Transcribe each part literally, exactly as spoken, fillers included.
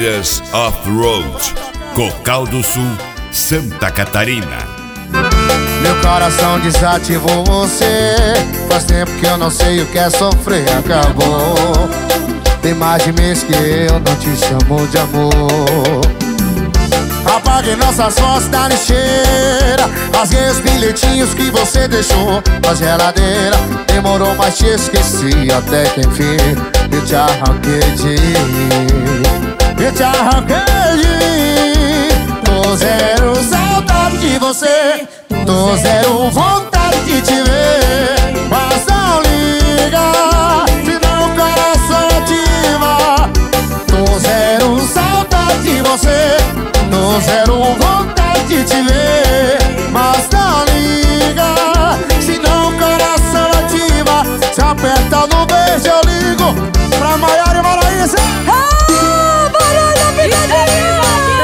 Trilhas Off-Road, Cocal do Sul, Santa Catarina. Meu coração desativou você. Faz tempo que eu não sei o que é sofrer. Acabou. Tem mais de mês que eu não te chamo de amor. Apaguei nossas fotos da lixeira. Rasguei os bilhetinhos que você deixou na geladeira. Demorou, mas te esqueci até que enfim eu te arranquei de mim. Eu te arranquei de mim. Tô zero saudade de você. Tô zero vontade de te ver. Mas não liga, senão o coração ativa. Tô zero saudade de você. Tô zero vontade de te ver. Mas não liga, senão o coração ativa. Se aperta no beijo eu ligo pra Maiara e Maraísa. Ah, barulho, picadinha!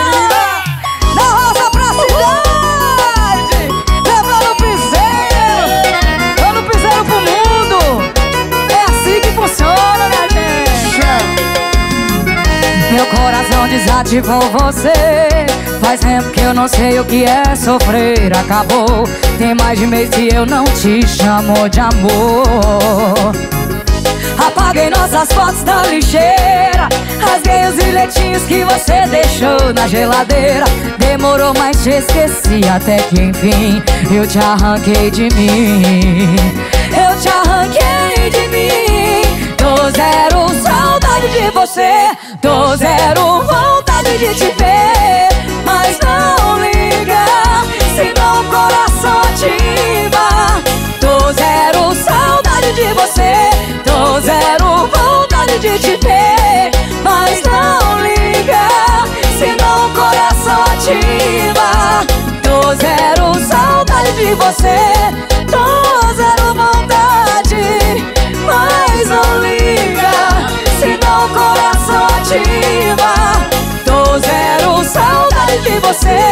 Da roça pra cidade, levando o piseiro, dando o piseiro pro mundo. É assim que funciona, minha gente. Meu coração desativou você. Faz tempo que eu não sei o que é sofrer. Acabou, tem mais de mês que eu não te chamo de amor. Apaguei nossas fotos da lixeira. Rasguei os bilhetinhos que você deixou na geladeira. Demorou, mas te esqueci até que enfim eu te arranquei de mim. Eu te arranquei de mim. Tô zero saudade de você. Tô zero vontade de te ver. Mas não liga, senão o coração ativa. Tô zero saudade de você. Tô zero vontade de te ver. Mas não liga, senão o coração ativa. Tô zero saudade de você. Tô zero vontade. Mas não liga, senão o coração ativa. Tô zero saudade de você.